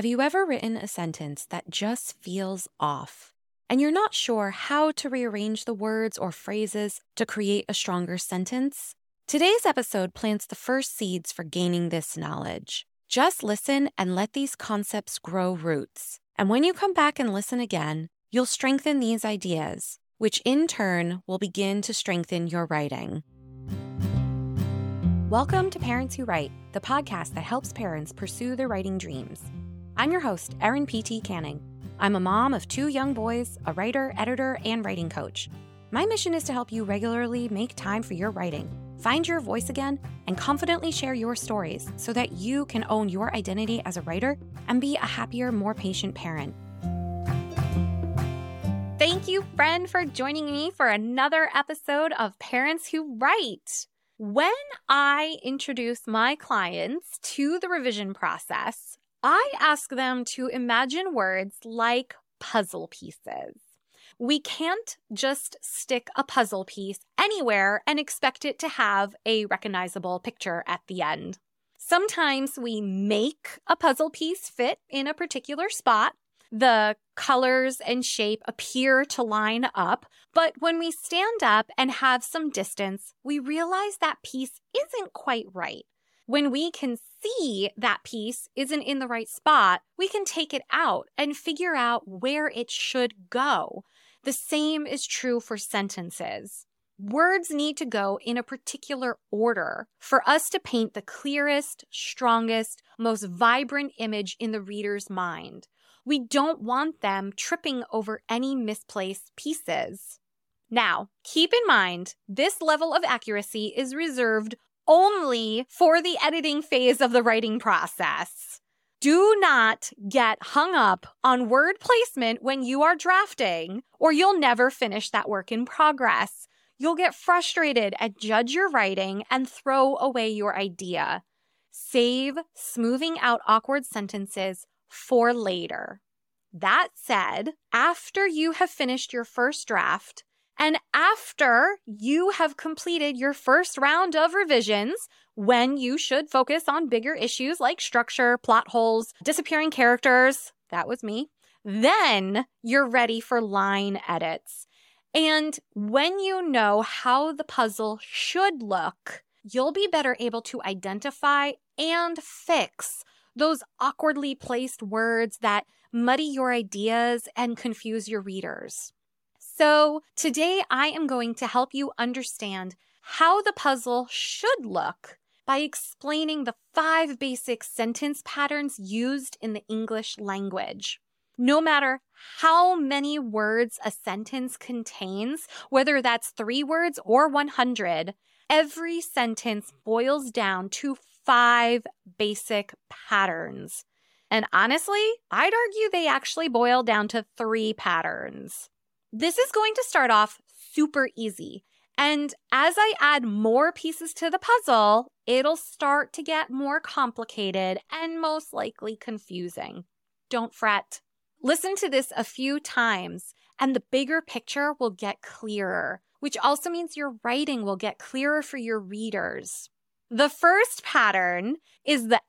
Have you ever written a sentence that just feels off, and you're not sure how to rearrange the words or phrases to create a stronger sentence? Today's episode plants the first seeds for gaining this knowledge. Just listen and let these concepts grow roots. And when you come back and listen again, you'll strengthen these ideas, which in turn will begin to strengthen your writing. Welcome to Parents Who Write, the podcast that helps parents pursue their writing dreams. I'm your host, Erin P.T. Canning. I'm a mom of 2 young boys, a writer, editor, and writing coach. My mission is to help you regularly make time for your writing, find your voice again, and confidently share your stories so that you can own your identity as a writer and be a happier, more patient parent. Thank you, friend, for joining me for another episode of Parents Who Write. When I introduce my clients to the revision process, I ask them to imagine words like puzzle pieces. We can't just stick a puzzle piece anywhere and expect it to have a recognizable picture at the end. Sometimes we make a puzzle piece fit in a particular spot. The colors and shape appear to line up, but when we stand up and have some distance, we realize that piece isn't quite right. When we can see that piece isn't in the right spot, we can take it out and figure out where it should go. The same is true for sentences. Words need to go in a particular order for us to paint the clearest, strongest, most vibrant image in the reader's mind. We don't want them tripping over any misplaced pieces. Now, keep in mind, this level of accuracy is reserved only for the editing phase of the writing process. Do not get hung up on word placement when you are drafting, or you'll never finish that work in progress. You'll get frustrated and judge your writing and throw away your idea. Save smoothing out awkward sentences for later. That said, after you have finished your first draft, and after you have completed your first round of revisions, when you should focus on bigger issues like structure, plot holes, disappearing characters, that was me, then you're ready for line edits. And when you know how the puzzle should look, you'll be better able to identify and fix those awkwardly placed words that muddy your ideas and confuse your readers. So today I am going to help you understand how the puzzle should look by explaining the 5 basic sentence patterns used in the English language. No matter how many words a sentence contains, whether that's 3 words or 100, every sentence boils down to 5 basic patterns. And honestly, I'd argue they actually boil down to 3 patterns. This is going to start off super easy. And as I add more pieces to the puzzle, it'll start to get more complicated and most likely confusing. Don't fret. Listen to this a few times and the bigger picture will get clearer, which also means your writing will get clearer for your readers. The first pattern is the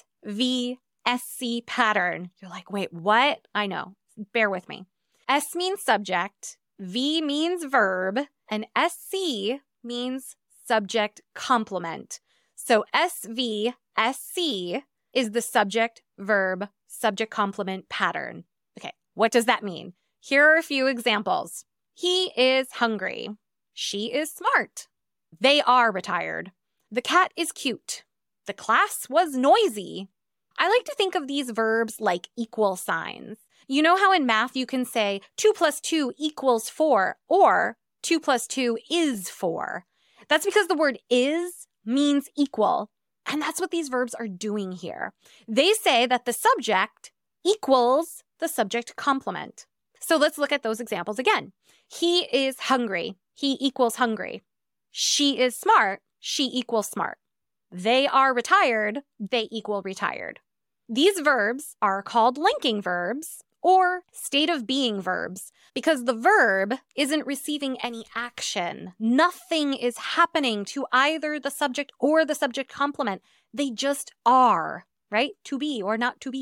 SVSC pattern. You're like, wait, what? I know. Bear with me. S means subject, V means verb, and SC means subject complement. So SVSC is the subject, verb, subject complement pattern. Okay, what does that mean? Here are a few examples. He is hungry. She is smart. They are retired. The cat is cute. The class was noisy. I like to think of these verbs like equal signs. You know how in math you can say 2 + 2 = 4 or 2 + 2 is 4. That's because the word is means equal. And that's what these verbs are doing here. They say that the subject equals the subject complement. So let's look at those examples again. He is hungry. He equals hungry. She is smart. She equals smart. They are retired. They equal retired. These verbs are called linking verbs or state of being verbs because the verb isn't receiving any action. Nothing is happening to either the subject or the subject complement. They just are, right? To be or not to be.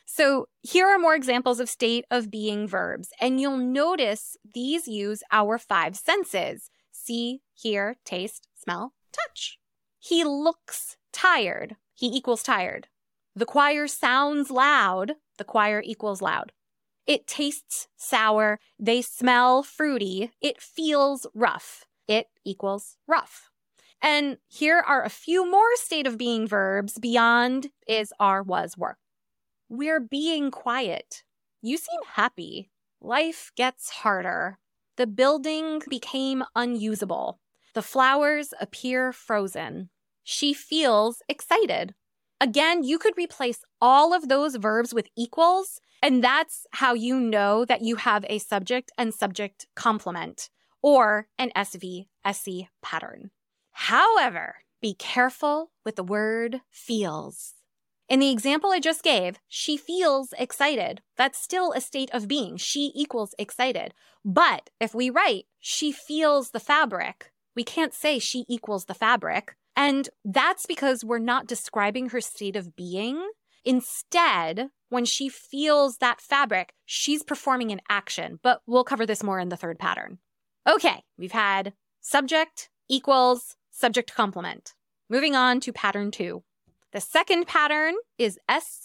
So here are more examples of state of being verbs, and you'll notice these use our 5 senses: see, hear, taste, smell, touch. He looks tired. He equals tired. The choir sounds loud. The choir equals loud. It tastes sour. They smell fruity. It feels rough. It equals rough. And here are a few more state of being verbs beyond is, are, was, were. We're being quiet. You seem happy. Life gets harder. The building became unusable. The flowers appear frozen. She feels excited. Again, you could replace all of those verbs with equals, and that's how you know that you have a subject and subject complement, or an SV-SE pattern. However, be careful with the word feels. In the example I just gave, she feels excited. That's still a state of being. She equals excited. But if we write, she feels the fabric, we can't say she equals the fabric. And that's because we're not describing her state of being. Instead, when she feels that fabric, she's performing an action. But we'll cover this more in the third pattern. Okay, we've had subject equals subject complement. Moving on to pattern 2. The second pattern is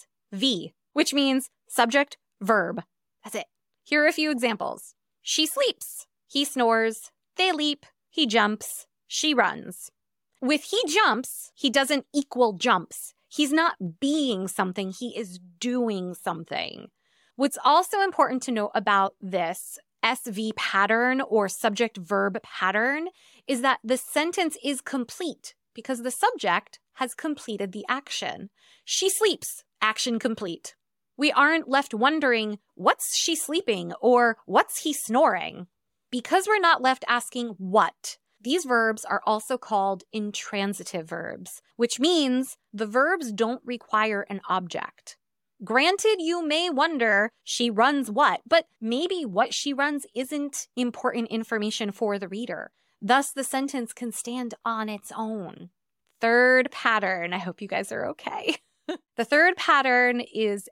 SV, which means subject verb. That's it. Here are a few examples. She sleeps. He snores. They leap. He jumps. She runs. With he jumps, he doesn't equal jumps. He's not being something. He is doing something. What's also important to note about this SV pattern or subject verb pattern is that the sentence is complete because the subject has completed the action. She sleeps, action complete. We aren't left wondering, what's she sleeping or what's he snoring? Because we're not left asking what, these verbs are also called intransitive verbs, which means the verbs don't require an object. Granted, you may wonder, she runs what? But maybe what she runs isn't important information for the reader. Thus, the sentence can stand on its own. Third pattern. I hope you guys are okay. The third pattern is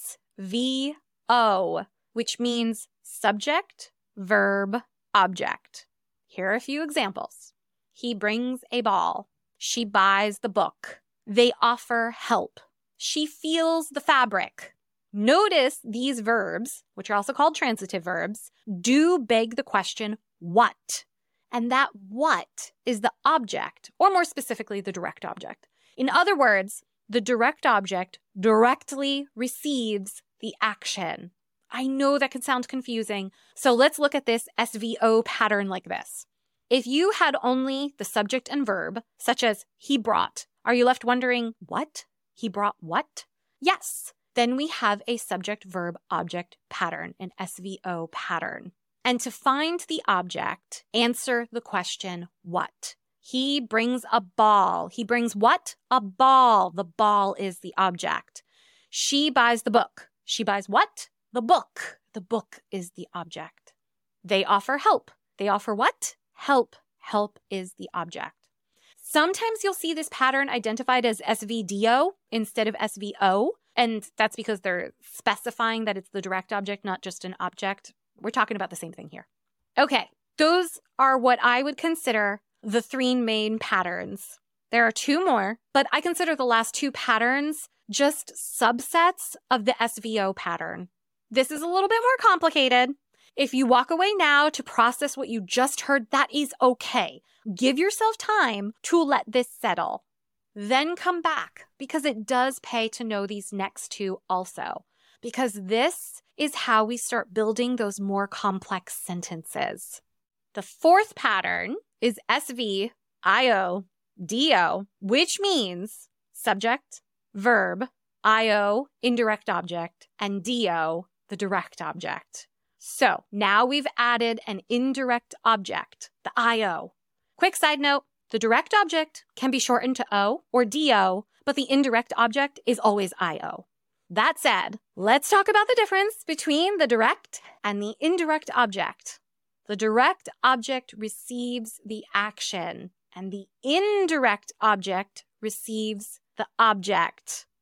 SVO, which means subject, verb, object. Here are a few examples. He brings a ball. She buys the book. They offer help. She feels the fabric. Notice these verbs, which are also called transitive verbs, do beg the question, what? And that what is the object, or more specifically, the direct object. In other words, the direct object directly receives the action. I know that can sound confusing, so let's look at this SVO pattern like this. If you had only the subject and verb, such as he brought, are you left wondering, what? He brought what? Yes. Then we have a subject-verb-object pattern, an SVO pattern. And to find the object, answer the question, what? He brings a ball. He brings what? A ball. The ball is the object. She buys the book. She buys what? The book. The book is the object. They offer help. They offer what? Help. Help is the object. Sometimes you'll see this pattern identified as SVDO instead of SVO, and that's because they're specifying that it's the direct object, not just an object. We're talking about the same thing here. Okay, those are what I would consider the 3 main patterns. There are 2 more, but I consider the last 2 patterns just subsets of the SVO pattern. This is a little bit more complicated. If you walk away now to process what you just heard, that is okay. Give yourself time to let this settle. Then come back, because it does pay to know these next 2 also. Because this is how we start building those more complex sentences. The 4th pattern is SVIO-DO, which means subject, verb, IO, indirect object, and DO, the direct object. So now we've added an indirect object, the IO. Quick side note, the direct object can be shortened to O or DO, but the indirect object is always IO. That said, let's talk about the difference between the direct and the indirect object. The direct object receives the action, and the indirect object receives the object.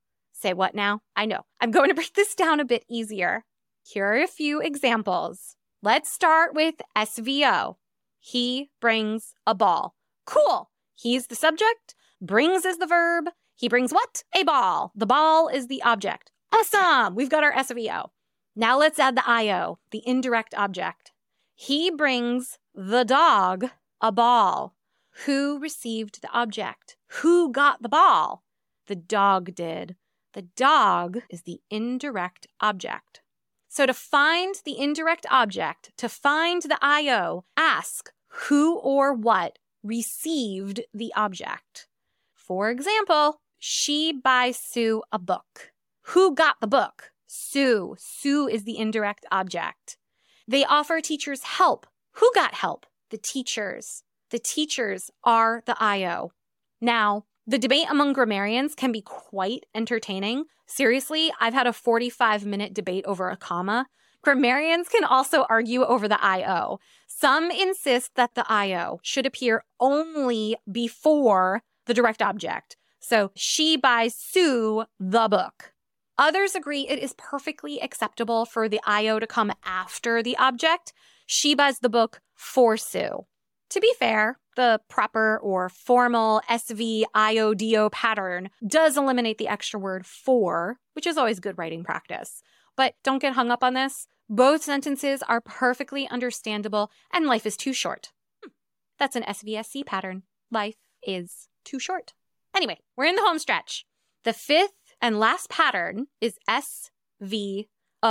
Say what now? I know. I'm going to break this down a bit easier. Here are a few examples. Let's start with SVO. He brings a ball. Cool. He's the subject. Brings is the verb. He brings what? A ball. The ball is the object. Awesome. We've got our SVO. Now let's add the IO, the indirect object. He brings the dog a ball. Who received the object? Who got the ball? The dog did. The dog is the indirect object. So to find the indirect object, to find the IO, ask who or what received the object. For example, she buys Sue a book. Who got the book? Sue. Sue is the indirect object. They offer teachers help. Who got help? The teachers. The teachers are the IO. Now, the debate among grammarians can be quite entertaining. Seriously, I've had a 45-minute debate over a comma. Grammarians can also argue over the IO. Some insist that the IO should appear only before the direct object. So, she buys Sue the book. Others agree it is perfectly acceptable for the IO to come after the object. She buys the book for Sue. To be fair, the proper or formal SV-IO-DO pattern does eliminate the extra word for, which is always good writing practice. But don't get hung up on this. Both sentences are perfectly understandable, and life is too short. That's an SVSC pattern. Life is too short. Anyway, we're in the home stretch. The fifth and last pattern is SVOOC,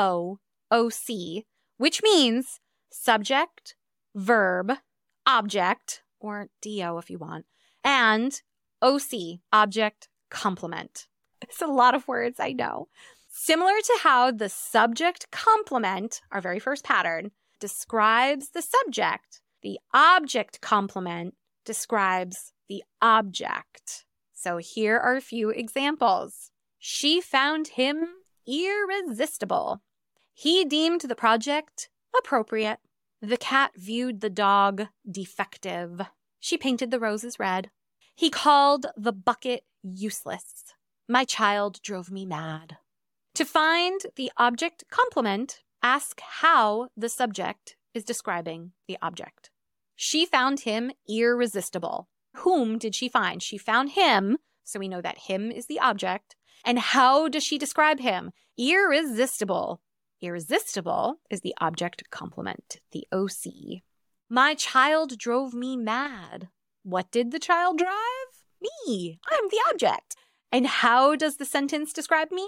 which means subject, verb, object, or DO if you want, and OC, object complement. It's a lot of words, I know. Similar to how the subject complement, our very first pattern, describes the subject, the object complement describes the object. So here are a few examples. She found him irresistible. He deemed the project appropriate. The cat viewed the dog defective. She painted the roses red. He called the bucket useless. My child drove me mad. To find the object complement, ask how the subject is describing the object. She found him irresistible. Whom did she find? She found him, so we know that him is the object. And how does she describe him? Irresistible. Irresistible is the object complement, the OC. My child drove me mad. What did the child drive? Me. I'm the object. And how does the sentence describe me?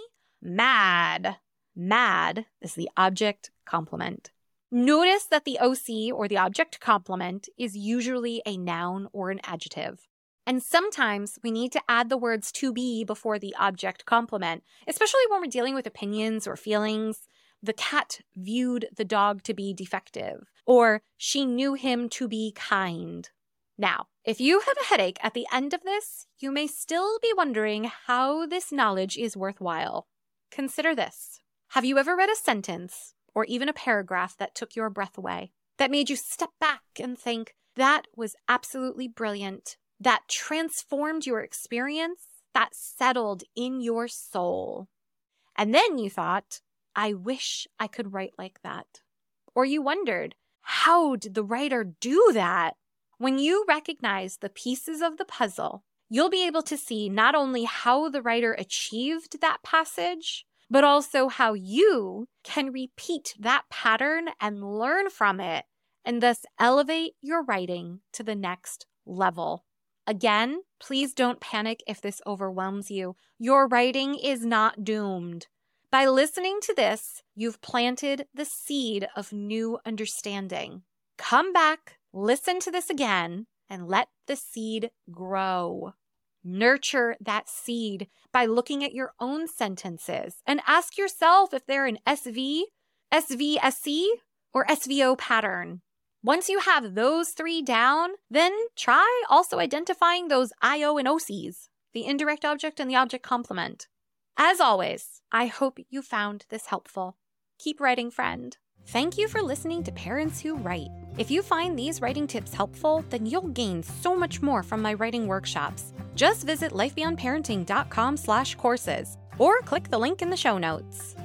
Mad. Mad is the object complement. Notice that the OC, or the object complement, is usually a noun or an adjective. And sometimes we need to add the words to be before the object complement, especially when we're dealing with opinions or feelings. The cat viewed the dog to be defective, or she knew him to be kind. Now, if you have a headache at the end of this, you may still be wondering how this knowledge is worthwhile. Consider this. Have you ever read a sentence or even a paragraph that took your breath away, that made you step back and think, that was absolutely brilliant, that transformed your experience, that settled in your soul? And then you thought, I wish I could write like that. Or you wondered, how did the writer do that? When you recognize the pieces of the puzzle, you'll be able to see not only how the writer achieved that passage, but also how you can repeat that pattern and learn from it, and thus elevate your writing to the next level. Again, please don't panic if this overwhelms you. Your writing is not doomed. By listening to this, you've planted the seed of new understanding. Come back, listen to this again, and let the seed grow. Nurture that seed by looking at your own sentences and ask yourself if they're an SV, SVSC, or SVO pattern. Once you have those three down, then try also identifying those IO and OCs, the indirect object and the object complement. As always, I hope you found this helpful. Keep writing, friend. Thank you for listening to Parents Who Write. If you find these writing tips helpful, then you'll gain so much more from my writing workshops. Just visit lifebeyondparenting.com/courses. or click the link in the show notes.